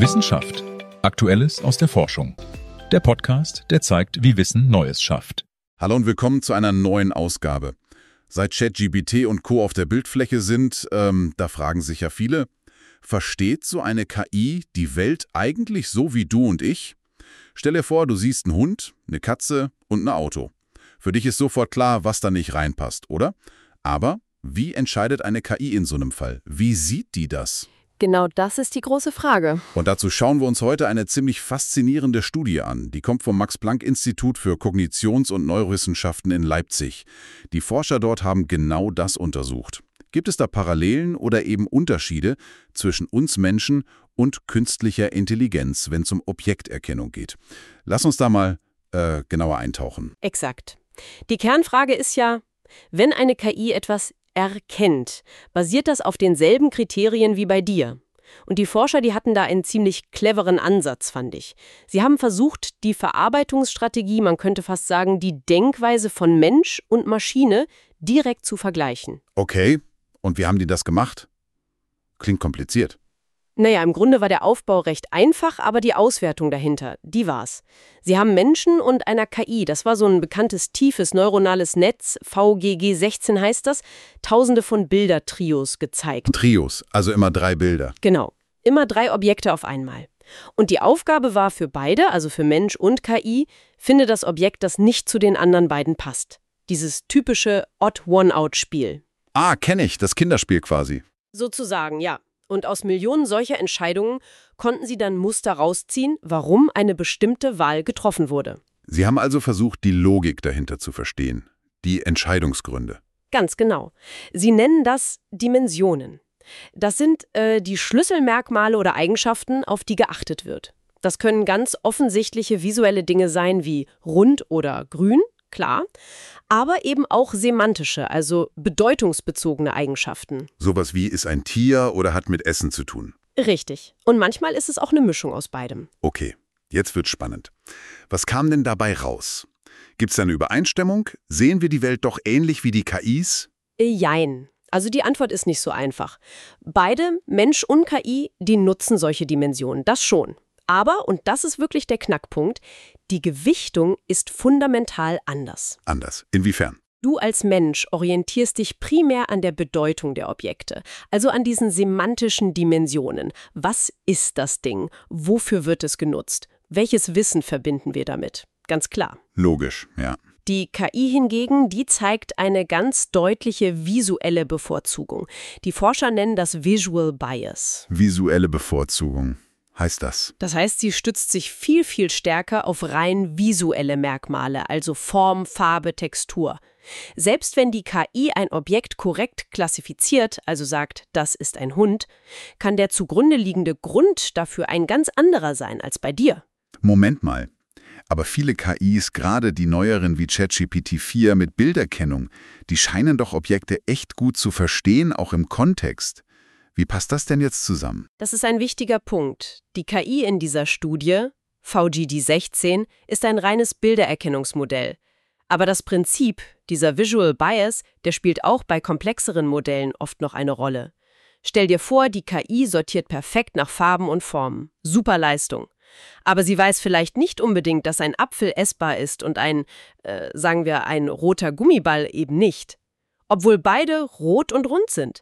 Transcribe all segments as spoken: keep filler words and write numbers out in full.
Wissenschaft. Aktuelles aus der Forschung. Der Podcast, der zeigt, wie Wissen Neues schafft. Hallo und willkommen zu einer neuen Ausgabe. Seit ChatGPT und Co. auf der Bildfläche sind, ähm, da fragen sich ja viele, versteht so eine K I die Welt eigentlich so wie du und ich? Stell dir vor, du siehst einen Hund, eine Katze und ein Auto. Für dich ist sofort klar, was da nicht reinpasst, oder? Aber wie entscheidet eine K I in so einem Fall? Wie sieht die das? Genau das ist die große Frage. Und dazu schauen wir uns heute eine ziemlich faszinierende Studie an. Die kommt vom Max-Planck-Institut für Kognitions- und Neurowissenschaften in Leipzig. Die Forscher dort haben genau das untersucht. Gibt es da Parallelen oder eben Unterschiede zwischen uns Menschen und künstlicher Intelligenz, wenn es um Objekterkennung geht? Lass uns da mal äh, genauer eintauchen. Exakt. Die Kernfrage ist ja, wenn eine K I etwas erkennt, basiert das auf denselben Kriterien wie bei dir. Und die Forscher, die hatten da einen ziemlich cleveren Ansatz, fand ich. Sie haben versucht, die Verarbeitungsstrategie, man könnte fast sagen, die Denkweise von Mensch und Maschine direkt zu vergleichen. Okay, und wie haben die das gemacht? Klingt kompliziert. Naja, im Grunde war der Aufbau recht einfach, aber die Auswertung dahinter, die war's. Sie haben Menschen und einer K I, das war so ein bekanntes tiefes neuronales Netz, V G G sechzehn heißt das, tausende von Bildertrios gezeigt. Trios, also immer drei Bilder. Genau, immer drei Objekte auf einmal. Und die Aufgabe war für beide, also für Mensch und K I, finde das Objekt, das nicht zu den anderen beiden passt. Dieses typische Odd-One-Out-Spiel. Ah, kenne ich, das Kinderspiel quasi. Sozusagen, ja. Und aus Millionen solcher Entscheidungen konnten sie dann Muster rausziehen, warum eine bestimmte Wahl getroffen wurde. Sie haben also versucht, die Logik dahinter zu verstehen, die Entscheidungsgründe. Ganz genau. Sie nennen das Dimensionen. Das sind äh, die Schlüsselmerkmale oder Eigenschaften, auf die geachtet wird. Das können ganz offensichtliche visuelle Dinge sein wie rund oder grün, klar, aber eben auch semantische, also bedeutungsbezogene Eigenschaften. Sowas wie ist ein Tier oder hat mit Essen zu tun. Richtig. Und manchmal ist es auch eine Mischung aus beidem. Okay, jetzt wird's spannend. Was kam denn dabei raus? Gibt's da eine Übereinstimmung? Sehen wir die Welt doch ähnlich wie die K Is? Jein. Also die Antwort ist nicht so einfach. Beide, Mensch und K I, die nutzen solche Dimensionen, das schon. Aber, und das ist wirklich der Knackpunkt, die Gewichtung ist fundamental anders. Anders. Inwiefern? Du als Mensch orientierst dich primär an der Bedeutung der Objekte, also an diesen semantischen Dimensionen. Was ist das Ding? Wofür wird es genutzt? Welches Wissen verbinden wir damit? Ganz klar. Logisch, ja. Die K I hingegen, die zeigt eine ganz deutliche visuelle Bevorzugung. Die Forscher nennen das Visual Bias. Visuelle Bevorzugung. Heißt das? Das heißt, sie stützt sich viel, viel stärker auf rein visuelle Merkmale, also Form, Farbe, Textur. Selbst wenn die K I ein Objekt korrekt klassifiziert, also sagt, das ist ein Hund, kann der zugrunde liegende Grund dafür ein ganz anderer sein als bei dir. Moment mal. Aber viele K Is, gerade die neueren wie ChatGPT vier mit Bilderkennung, die scheinen doch Objekte echt gut zu verstehen, auch im Kontext. Wie passt das denn jetzt zusammen? Das ist ein wichtiger Punkt. Die K I in dieser Studie, V G G sechzehn, ist ein reines Bildererkennungsmodell. Aber das Prinzip, dieser Visual Bias, der spielt auch bei komplexeren Modellen oft noch eine Rolle. Stell dir vor, die K I sortiert perfekt nach Farben und Formen. Super Leistung. Aber sie weiß vielleicht nicht unbedingt, dass ein Apfel essbar ist und ein, äh, sagen wir, ein roter Gummiball eben nicht. Obwohl beide rot und rund sind.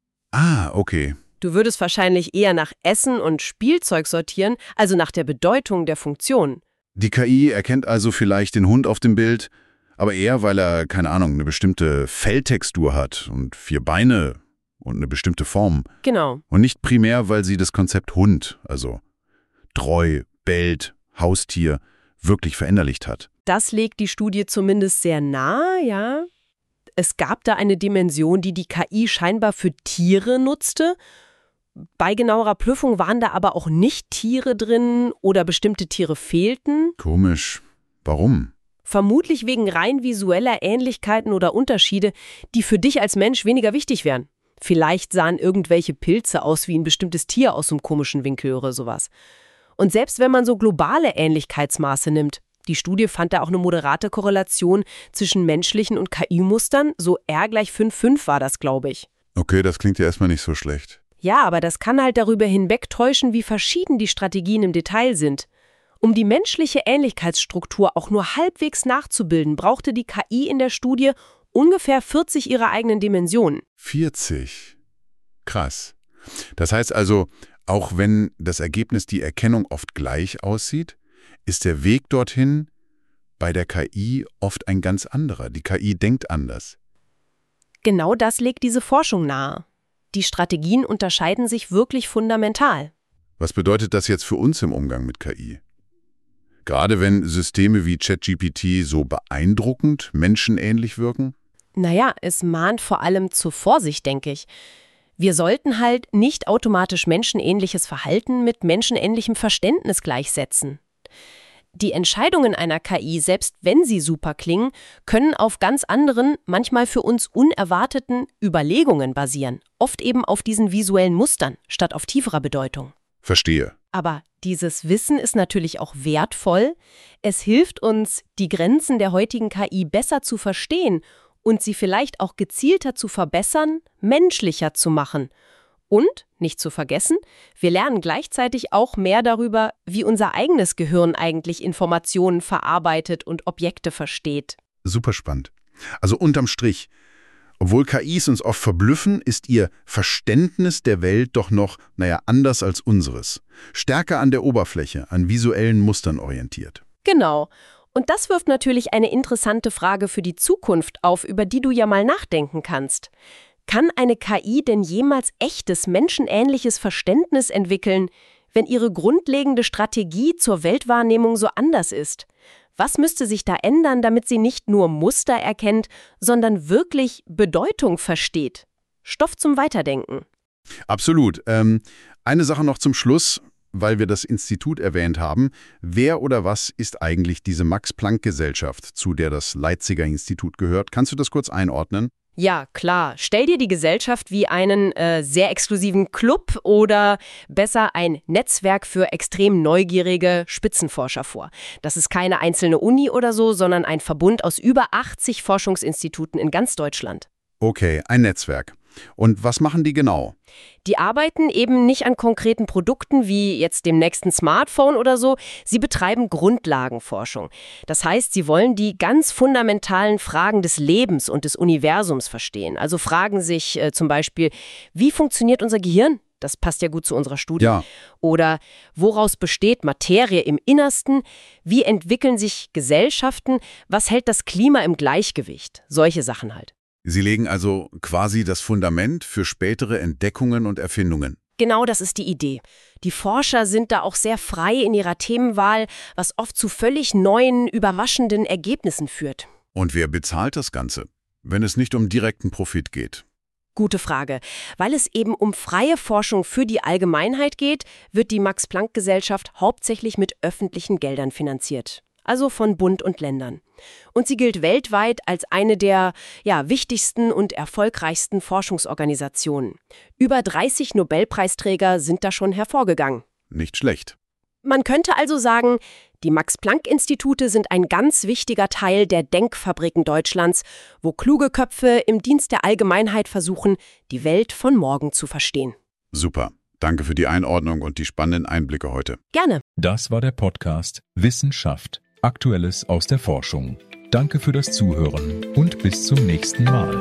Ah, okay. Du würdest wahrscheinlich eher nach Essen und Spielzeug sortieren, also nach der Bedeutung der Funktion. Die K I erkennt also vielleicht den Hund auf dem Bild, aber eher, weil er, keine Ahnung, eine bestimmte Felltextur hat und vier Beine und eine bestimmte Form. Genau. Und nicht primär, weil sie das Konzept Hund, also treu, bellt, Haustier, wirklich verinnerlicht hat. Das legt die Studie zumindest sehr nah, ja. Es gab da eine Dimension, die die K I scheinbar für Tiere nutzte. Bei genauerer Prüfung waren da aber auch nicht Tiere drin oder bestimmte Tiere fehlten. Komisch. Warum? Vermutlich wegen rein visueller Ähnlichkeiten oder Unterschiede, die für dich als Mensch weniger wichtig wären. Vielleicht sahen irgendwelche Pilze aus wie ein bestimmtes Tier aus so einem komischen Winkel oder sowas. Und selbst wenn man so globale Ähnlichkeitsmaße nimmt, die Studie fand da auch eine moderate Korrelation zwischen menschlichen und K I-Mustern, so R gleich fünf Komma fünf war das, glaube ich. Okay, das klingt ja erstmal nicht so schlecht. Ja, aber das kann halt darüber hinwegtäuschen, wie verschieden die Strategien im Detail sind. Um die menschliche Ähnlichkeitsstruktur auch nur halbwegs nachzubilden, brauchte die K I in der Studie ungefähr vierzig ihrer eigenen Dimensionen. vierzig. Krass. Das heißt also, auch wenn das Ergebnis die Erkennung oft gleich aussieht, ist der Weg dorthin bei der K I oft ein ganz anderer. Die K I denkt anders. Genau das legt diese Forschung nahe. Die Strategien unterscheiden sich wirklich fundamental. Was bedeutet das jetzt für uns im Umgang mit K I? Gerade wenn Systeme wie ChatGPT so beeindruckend menschenähnlich wirken? Naja, es mahnt vor allem zur Vorsicht, denke ich. Wir sollten halt nicht automatisch menschenähnliches Verhalten mit menschenähnlichem Verständnis gleichsetzen. Die Entscheidungen einer K I, selbst wenn sie super klingen, können auf ganz anderen, manchmal für uns unerwarteten Überlegungen basieren. Oft eben auf diesen visuellen Mustern, statt auf tieferer Bedeutung. Verstehe. Aber dieses Wissen ist natürlich auch wertvoll. Es hilft uns, die Grenzen der heutigen K I besser zu verstehen und sie vielleicht auch gezielter zu verbessern, menschlicher zu machen. Und, nicht zu vergessen, wir lernen gleichzeitig auch mehr darüber, wie unser eigenes Gehirn eigentlich Informationen verarbeitet und Objekte versteht. Super spannend. Also unterm Strich, obwohl K Is uns oft verblüffen, ist ihr Verständnis der Welt doch noch, naja, anders als unseres. Stärker an der Oberfläche, an visuellen Mustern orientiert. Genau. Und das wirft natürlich eine interessante Frage für die Zukunft auf, über die du ja mal nachdenken kannst. Kann eine K I denn jemals echtes, menschenähnliches Verständnis entwickeln, wenn ihre grundlegende Strategie zur Weltwahrnehmung so anders ist? Was müsste sich da ändern, damit sie nicht nur Muster erkennt, sondern wirklich Bedeutung versteht? Stoff zum Weiterdenken. Absolut. Ähm, eine Sache noch zum Schluss, weil wir das Institut erwähnt haben. Wer oder was ist eigentlich diese Max-Planck-Gesellschaft, zu der das Leipziger Institut gehört? Kannst du das kurz einordnen? Ja, klar. Stell dir die Gesellschaft wie einen äh, sehr exklusiven Club oder besser ein Netzwerk für extrem neugierige Spitzenforscher vor. Das ist keine einzelne Uni oder so, sondern ein Verbund aus über achtzig Forschungsinstituten in ganz Deutschland. Okay, ein Netzwerk. Und was machen die genau? Die arbeiten eben nicht an konkreten Produkten wie jetzt dem nächsten Smartphone oder so. Sie betreiben Grundlagenforschung. Das heißt, sie wollen die ganz fundamentalen Fragen des Lebens und des Universums verstehen. Also fragen sich äh, zum Beispiel, wie funktioniert unser Gehirn? Das passt ja gut zu unserer Studie. Ja. Oder woraus besteht Materie im Innersten? Wie entwickeln sich Gesellschaften? Was hält das Klima im Gleichgewicht? Solche Sachen halt. Sie legen also quasi das Fundament für spätere Entdeckungen und Erfindungen. Genau, das ist die Idee. Die Forscher sind da auch sehr frei in ihrer Themenwahl, was oft zu völlig neuen, überraschenden Ergebnissen führt. Und wer bezahlt das Ganze, wenn es nicht um direkten Profit geht? Gute Frage. Weil es eben um freie Forschung für die Allgemeinheit geht, wird die Max-Planck-Gesellschaft hauptsächlich mit öffentlichen Geldern finanziert. Also von Bund und Ländern. Und sie gilt weltweit als eine der ja, wichtigsten und erfolgreichsten Forschungsorganisationen. Über dreißig Nobelpreisträger sind da schon hervorgegangen. Nicht schlecht. Man könnte also sagen, die Max-Planck-Institute sind ein ganz wichtiger Teil der Denkfabriken Deutschlands, wo kluge Köpfe im Dienst der Allgemeinheit versuchen, die Welt von morgen zu verstehen. Super. Danke für die Einordnung und die spannenden Einblicke heute. Gerne. Das war der Podcast Wissenschaft. Aktuelles aus der Forschung. Danke für das Zuhören und bis zum nächsten Mal.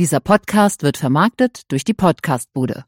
Dieser Podcast wird vermarktet durch die Podcastbude.